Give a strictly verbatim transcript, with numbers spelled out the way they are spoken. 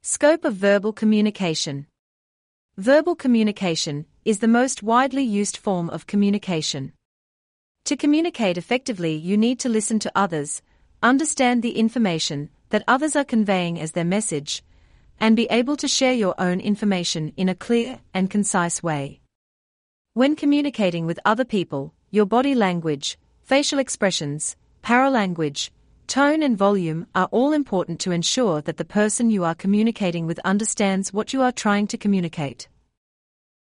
Scope of verbal communication. Verbal communication is the most widely used form of communication. To communicate effectively, you need to listen to others, understand the information that others are conveying as their message, and be able to share your own information in a clear and concise way. When communicating with other people, your body language, facial expressions, paralanguage, tone and volume are all important to ensure that the person you are communicating with understands what you are trying to communicate.